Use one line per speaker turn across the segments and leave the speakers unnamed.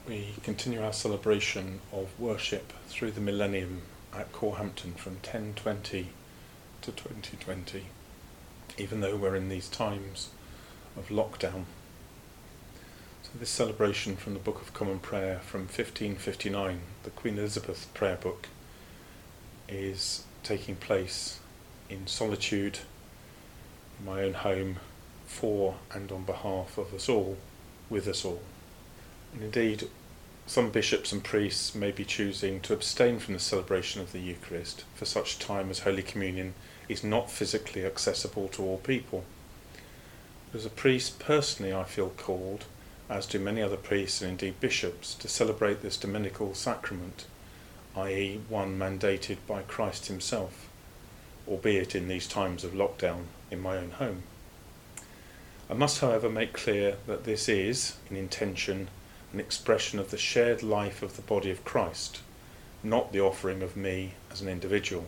We continue our celebration of worship through the millennium at Corhampton from 1020 to 2020, even though we're in these times of lockdown. So this celebration from the Book of Common Prayer from 1559, the Queen Elizabeth prayer book, is taking place in solitude in my own home for and on behalf of us all, with us all. And indeed, some bishops and priests may be choosing to abstain from the celebration of the Eucharist for such time as Holy Communion is not physically accessible to all people. As a priest, personally, I feel called, as do many other priests and indeed bishops, to celebrate this dominical sacrament, i.e. one mandated by Christ himself, albeit in these times of lockdown in my own home. I must, however, make clear that this is, in intention, an expression of the shared life of the body of Christ, not the offering of me as an individual.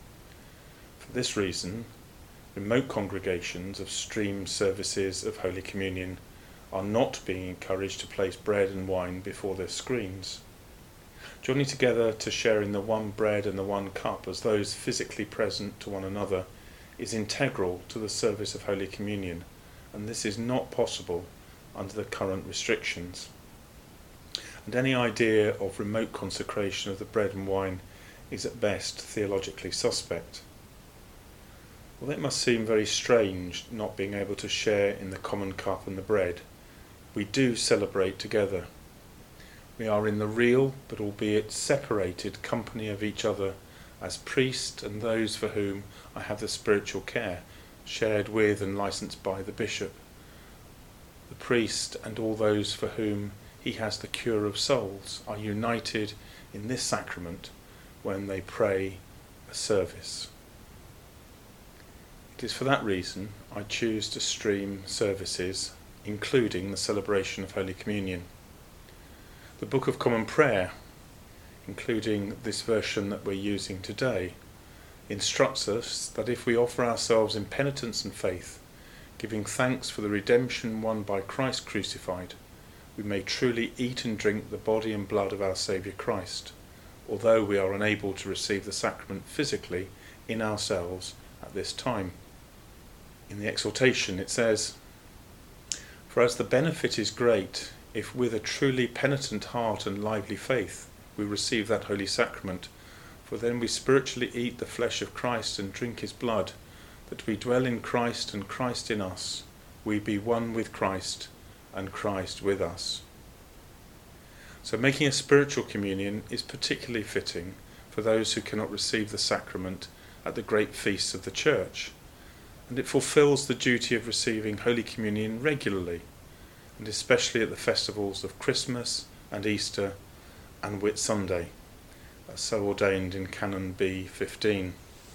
For this reason, remote congregations of streamed services of Holy Communion are not being encouraged to place bread and wine before their screens. Joining together to share in the one bread and the one cup as those physically present to one another is integral to the service of Holy Communion, and this is not possible under the current restrictions. And any idea of remote consecration of the bread and wine is at best theologically suspect. Well, it must seem very strange not being able to share in the common cup and the bread. We do celebrate together. We are in the real, but albeit separated, company of each other as priest and those for whom I have the spiritual care, shared with and licensed by the bishop. The priest and all those for whom he has the cure of souls are united in this sacrament when they pray a service. It is for that reason I choose to stream services, including the celebration of Holy Communion. The Book of Common Prayer, including this version that we're using today, instructs us that if we offer ourselves in penitence and faith, giving thanks for the redemption won by Christ crucified, we may truly eat and drink the body and blood of our Saviour Christ, although we are unable to receive the sacrament physically in ourselves at this time. In the exhortation it says, "For as the benefit is great, if with a truly penitent heart and lively faith we receive that holy sacrament, for then we spiritually eat the flesh of Christ and drink his blood, that we dwell in Christ and Christ in us, we be one with Christ and Christ with us." So making a spiritual communion is particularly fitting for those who cannot receive the sacrament at the great feasts of the Church, and it fulfills the duty of receiving Holy Communion regularly, and especially at the festivals of Christmas and Easter and Whit Sunday, as so ordained in Canon B 15.